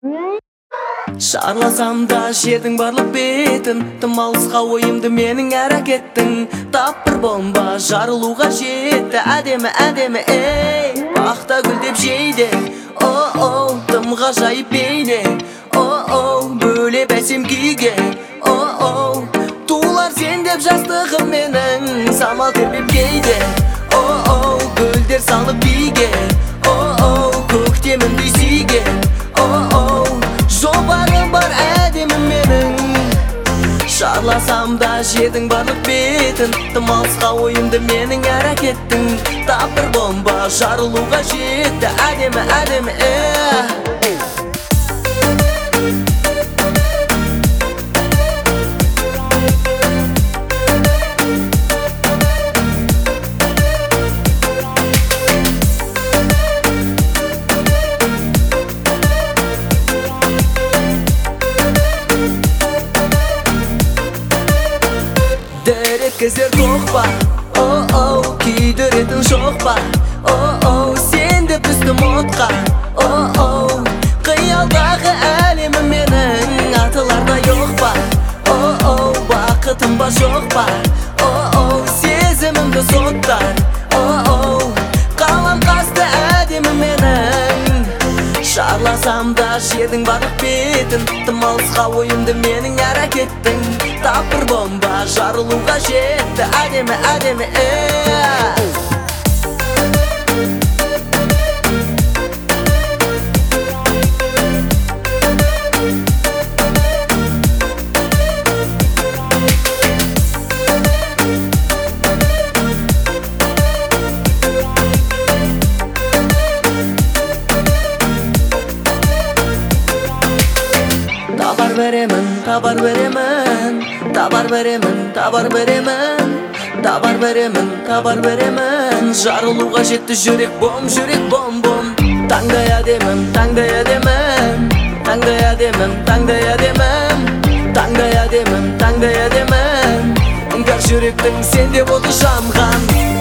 Шарласам да жердің барлық бетін, тым алысқа ойымды менің әрекеттің. Тап бір бомба жарылуға жетті, әдемі, әдемі, ей, бақта гүлдеп жейді. О-о, тым ғажайып бейне, о-о, бөлеп әсем күйге. О-о, туылар сен деп жастығым менің, самал тербеп кейде. О-о, гүлдер салып биге, о-о, көктемім дүйсейге. О-о, жолбарым бар әдемім менің. Шарласам да жердің барлық бетін, тым алысқа ойымды менің әрекеттің. Тап бір бомба жарылуға жетті, әдемі, әдемі, Кездер тоқ па, о-о, күйдіретін жоқ па, о-о, сен де түстім отқа, о-о, қиялдағы әлемім менің, атыларда жоқ па, о-о, бақытым ба жоқ па, о-о, сезімімді соттар, о-о, қалам қасты әдемім менің. Шарласам да жердің барлық бетін, тым алысқа ойымды менің әрекеттің. Тап бір бомба жарылуға жетті, әдемі, әдемі, Табар беремін, табар беремін, табар беремін, табар беремін, табар беремін, табар беремін. Жарылуға жетті жүрек бом, бом. Таңдай әдемім, таңдай әдемім, таңдай әдемім, таңдай әдемім, таңдай әдемім, таңдай әдемім. Үңгір жүректің сенде болды жанған.